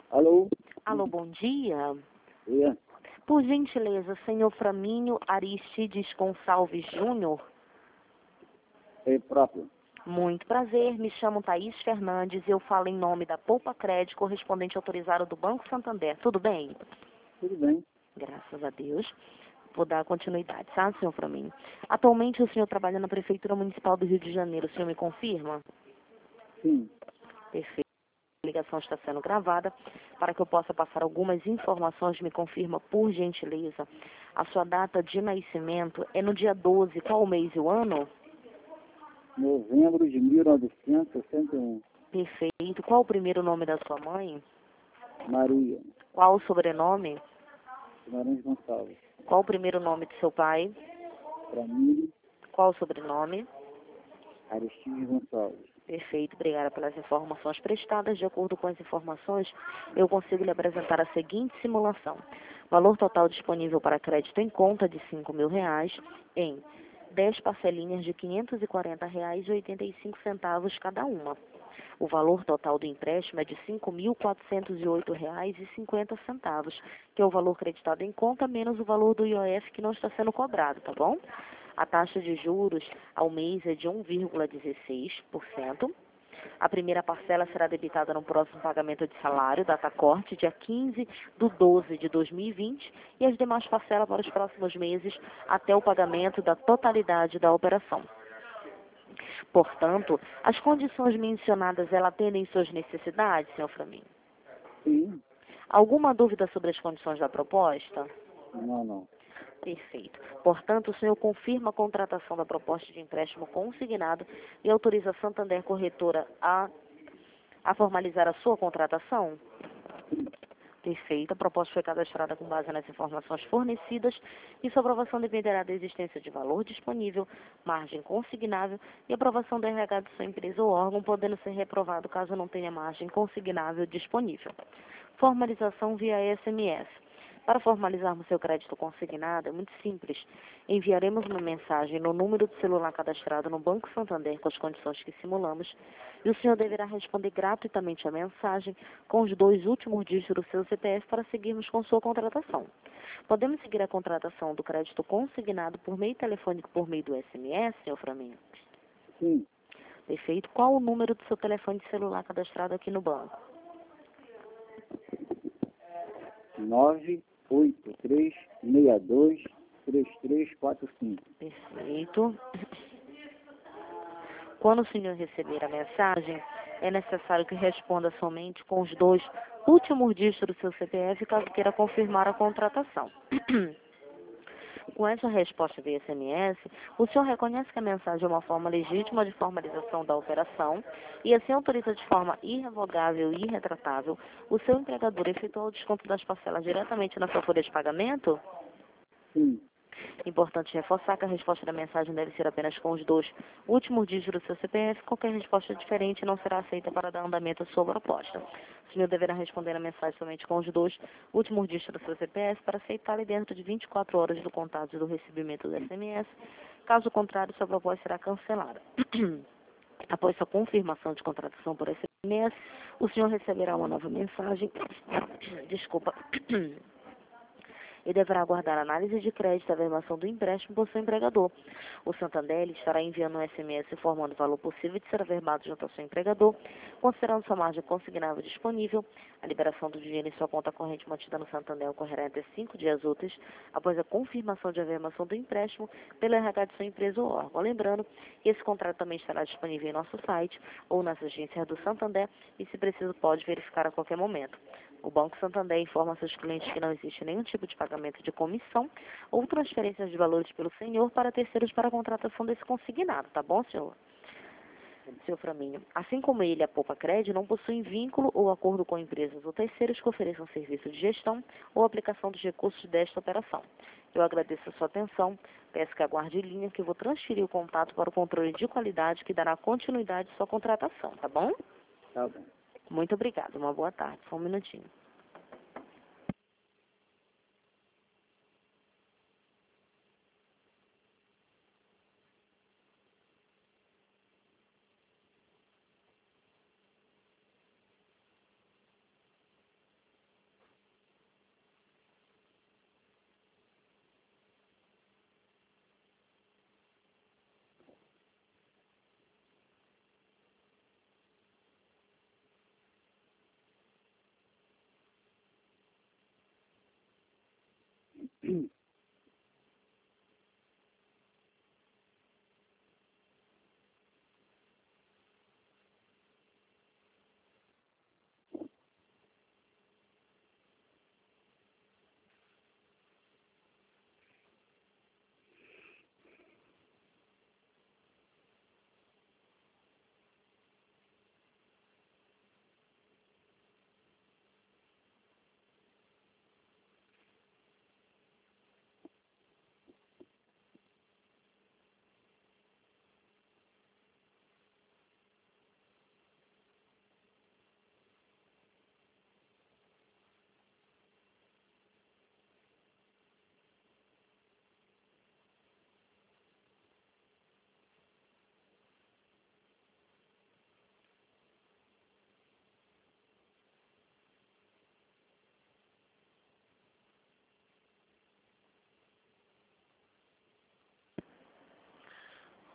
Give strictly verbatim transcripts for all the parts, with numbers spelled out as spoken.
Alô? Alô, bom dia. É, Por gentileza, senhor Framínio Aristides Gonçalves Júnior. é próprio. Muito prazer, me chamo Thaís Fernandes e eu falo em nome da Poupa Crédito, correspondente autorizado do Banco Santander. Tudo bem? Tudo bem. Graças a Deus. Vou dar continuidade, tá, senhor Framínio? Atualmente o senhor trabalha na Prefeitura Municipal do Rio de Janeiro, o senhor me confirma? Sim. Perfeito. A ligação está sendo gravada. Para que eu possa passar algumas informações, me confirma, por gentileza, a sua data de nascimento é no dia doze, qual o mês e o ano? Novembro de mil novecentos e sessenta e um. Perfeito. Qual o primeiro nome da sua mãe? Maria. Qual o sobrenome? Guimarães Gonçalves. Qual o primeiro nome do seu pai? Framínio Qual o sobrenome? Aristides Gonçalves. Perfeito, obrigada pelas informações prestadas. De acordo com as informações, eu consigo lhe apresentar a seguinte simulação. Valor total disponível para crédito em conta de cinco mil reais em dez parcelinhas de quinhentos e quarenta reais e oitenta e cinco centavos cada uma. O valor total do empréstimo é de cinco mil quatrocentos e oito reais e cinquenta centavos, que é o valor creditado em conta menos o valor do I O F que não está sendo cobrado, tá bom? A taxa de juros ao mês é de um vírgula dezesseis por cento. A primeira parcela será debitada no próximo pagamento de salário, data corte, dia quinze de doze de dois mil e vinte, e as demais parcelas para os próximos meses até o pagamento da totalidade da operação. Portanto, as condições mencionadas, ela atendem suas necessidades, senhor Framínio? Sim. Alguma dúvida sobre as condições da proposta? Não, não. Perfeito. Portanto, o senhor confirma a contratação da proposta de empréstimo consignado e autoriza a Santander Corretora a, a formalizar a sua contratação? Perfeito. A proposta foi cadastrada com base nas informações fornecidas e sua aprovação dependerá da existência de valor disponível, margem consignável e aprovação do R H de sua empresa ou órgão, podendo ser reprovado caso não tenha margem consignável disponível. Formalização via S M S. Para formalizarmos seu crédito consignado, é muito simples. Enviaremos uma mensagem no número de celular cadastrado no Banco Santander com as condições que simulamos e o senhor deverá responder gratuitamente a mensagem com os dois últimos dígitos do seu C P F para seguirmos com sua contratação. Podemos seguir a contratação do crédito consignado por meio telefônico por meio do S M S, senhor Framínio? Sim. Perfeito. Qual o número do seu telefone celular cadastrado aqui no banco? nove oito três seis dois três três quatro cinco. Perfeito. Quando o senhor receber a mensagem, é necessário que responda somente com os dois últimos dígitos do seu C P F, caso queira confirmar a contratação. Com essa resposta via S M S, o senhor reconhece que a mensagem é uma forma legítima de formalização da operação e assim autoriza de forma irrevogável e irretratável o seu empregador a efetuar o desconto das parcelas diretamente na sua folha de pagamento? Sim. Importante reforçar que a resposta da mensagem deve ser apenas com os dois últimos dígitos do seu C P F. Qualquer resposta diferente não será aceita para dar andamento à sua proposta. O senhor deverá responder a mensagem somente com os dois últimos dígitos do seu C P F para aceitá-la dentro de vinte e quatro horas do contato do recebimento do S M S. Caso contrário, sua proposta será cancelada. Após sua confirmação de contratação por S M S, o senhor receberá uma nova mensagem. Desculpa. E deverá aguardar a análise de crédito e a verbação do empréstimo por seu empregador. O Santander ele estará enviando um S M S informando o valor possível de ser averbado junto ao seu empregador, considerando sua margem consignável disponível. A liberação do dinheiro em sua conta corrente mantida no Santander ocorrerá entre cinco dias úteis após a confirmação de averbação do empréstimo pelo R H de sua empresa ou órgão. Lembrando que esse contrato também estará disponível em nosso site ou nas agências do Santander e, se preciso, pode verificar a qualquer momento. O Banco Santander informa a seus clientes que não existe nenhum tipo de pagamento de comissão ou transferências de valores pelo senhor para terceiros para a contratação desse consignado, tá bom, senhor? Senhor Framínio, assim como ele, a Poupa Crédito não possuem vínculo ou acordo com empresas ou terceiros que ofereçam serviço de gestão ou aplicação dos recursos desta operação. Eu agradeço a sua atenção, peço que aguarde em linha que eu vou transferir o contato para o controle de qualidade que dará continuidade à sua contratação, tá bom? Tá bom. Muito obrigada, uma boa tarde. Só um minutinho.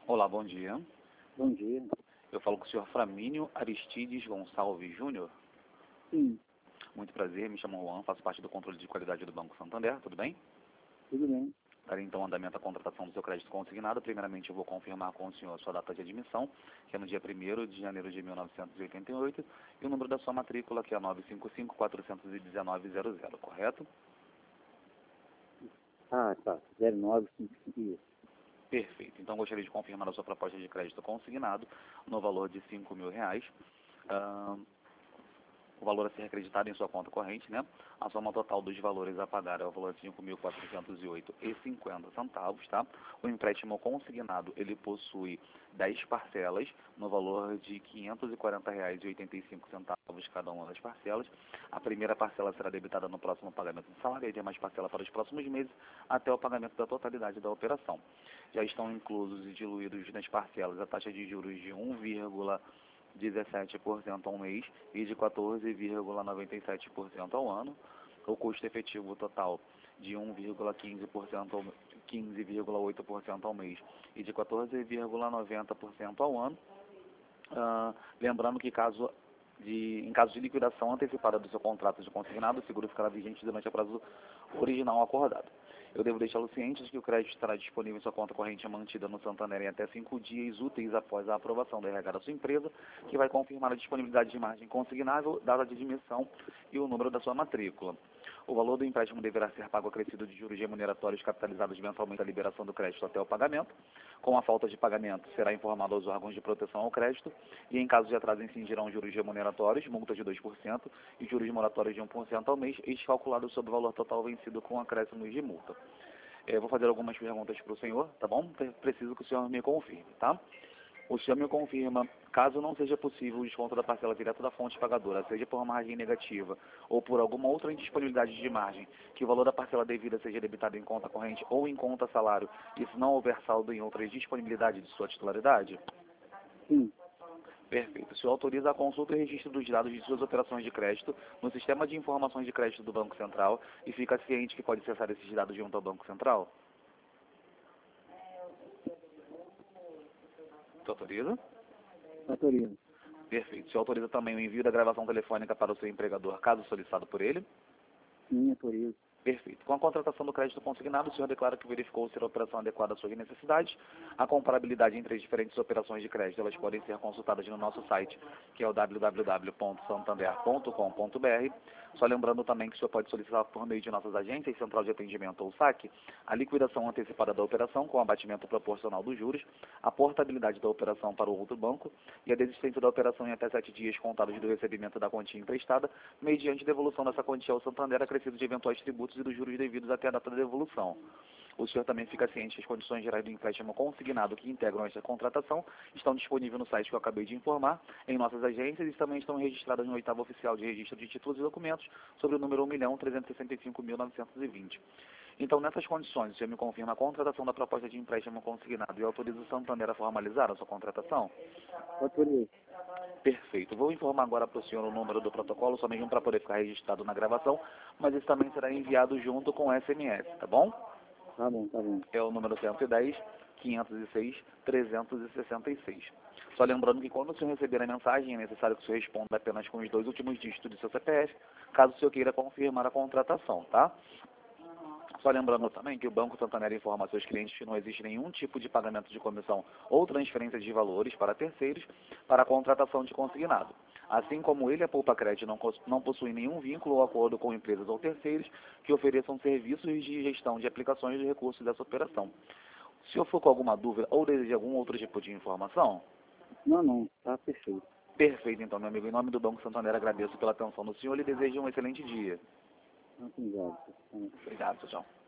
Olá, bom dia. Bom dia. Eu falo com o senhor Framínio Aristides Gonçalves Júnior. Sim, Muito prazer, me chamo Juan, faço parte do controle de qualidade do Banco Santander, tudo bem? tudo bem. Darei então andamento à contratação do seu crédito consignado. Primeiramente eu vou confirmar com o senhor a sua data de admissão, que é no dia primeiro de janeiro de mil novecentos e oitenta e oito, e o número da sua matrícula, que é nove cinco cinco, quatro um nove, zero zero, correto? Ah, tá. zero nove cinco cinco. Perfeito. Então gostaria de confirmar a sua proposta de crédito consignado no valor de cinco mil reais. Ah, o valor a ser acreditado em sua conta corrente, né? A soma total dos valores a pagar é o valor de cinco mil quatrocentos e oito reais e cinquenta centavos, tá? O empréstimo consignado, ele possui dez parcelas no valor de quinhentos e quarenta reais e oitenta e cinco centavos cada uma das parcelas. A primeira parcela será debitada no próximo pagamento do salário e a demais parcela para os próximos meses até o pagamento da totalidade da operação. Já estão inclusos e diluídos nas parcelas a taxa de juros de um vírgula dezessete por cento ao mês e de quatorze vírgula noventa e sete por cento ao ano. O custo efetivo total de um vírgula quinze por cento ao quinze vírgula oito por cento ao mês e de quatorze vírgula noventa por cento ao ano. Ah, lembrando que caso de, em caso de liquidação antecipada do seu contrato de consignado, o seguro ficará vigente durante o prazo original acordado. Eu devo deixá-lo ciente de que o crédito estará disponível em sua conta corrente mantida no Santander em até cinco dias úteis após a aprovação da R H da sua empresa, que vai confirmar a disponibilidade de margem consignável, data de admissão e o número da sua matrícula. O valor do empréstimo deverá ser pago acrescido de juros remuneratórios capitalizados mensalmente à liberação do crédito até o pagamento. Com a falta de pagamento, será informado aos órgãos de proteção ao crédito e, em caso de atraso, incidirão juros remuneratórios, multa de dois por cento e juros moratórios de um por cento ao mês, este calculado sobre o valor total vencido com acréscimos de multa. Eu vou fazer algumas perguntas para o senhor, tá bom? Preciso que o senhor me confirme, tá? O senhor me confirma, caso não seja possível o desconto da parcela direta da fonte pagadora, seja por margem negativa ou por alguma outra indisponibilidade de margem, que o valor da parcela devida seja debitado em conta corrente ou em conta salário, e se não houver saldo em outras disponibilidades de sua titularidade? Sim, Perfeito. O senhor autoriza a consulta e registro dos dados de suas operações de crédito no sistema de informações de crédito do Banco Central e fica ciente que pode acessar esses dados junto ao Banco Central? O senhor autoriza? autorizo. Perfeito. O senhor autoriza também o envio da gravação telefônica para o seu empregador, caso solicitado por ele? Sim, autorizo. Perfeito. Com a contratação do crédito consignado, o senhor declara que verificou ser a operação adequada às suas necessidades. A comparabilidade entre as diferentes operações de crédito, elas podem ser consultadas no nosso site, que é o w w w ponto santander ponto com ponto b r. Só lembrando também que o senhor pode solicitar por meio de nossas agências, Central de Atendimento ou saque, a liquidação antecipada da operação com abatimento proporcional dos juros, a portabilidade da operação para o outro banco e a desistência da operação em até sete dias contados do recebimento da quantia emprestada, mediante devolução dessa quantia ao Santander acrescido de eventuais tributos e dos juros devidos até a data da devolução. O senhor também fica ciente que as condições gerais do empréstimo consignado que integram esta contratação estão disponíveis no site que eu acabei de informar, em nossas agências, e também estão registradas no oitavo oficial de registro de títulos e documentos sobre o número um milhão trezentos e sessenta e cinco mil novecentos e vinte. Então, nessas condições, o senhor me confirma a contratação da proposta de empréstimo consignado e autoriza o Santander a formalizar a sua contratação? Autorizo. Perfeito. Vou informar agora para o senhor o número do protocolo, só mesmo para poder ficar registrado na gravação, mas isso também será enviado junto com o S M S, tá bom? Tá bom, tá bom. É o número cento e dez, quinhentos e seis, trezentos e sessenta e seis. Só lembrando que quando o senhor receber a mensagem, é necessário que o senhor responda apenas com os dois últimos dígitos do seu C P F, caso o senhor queira confirmar a contratação, tá? Só lembrando também que o Banco Santander informa a seus clientes que não existe nenhum tipo de pagamento de comissão ou transferência de valores para terceiros para a contratação de consignado. Assim como ele, a Poupa Crédito não, não possui nenhum vínculo ou acordo com empresas ou terceiros que ofereçam serviços de gestão de aplicações de recursos dessa operação. Se o senhor for com alguma dúvida ou deseja algum outro tipo de informação? Não, não, tá perfeito. Perfeito, então, meu amigo. Em nome do Banco Santander, agradeço pela atenção do senhor e desejo um excelente dia. Obrigado. Obrigado, tchau.